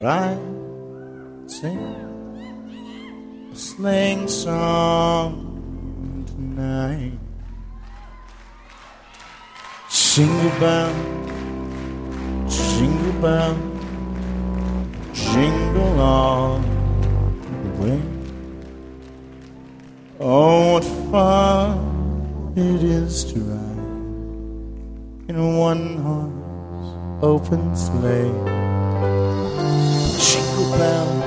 I sing a sleighing song tonight. Jingle bell, jingle all the way. Oh, what fun it is to ride in a one-horse open sleigh. Jingle bell,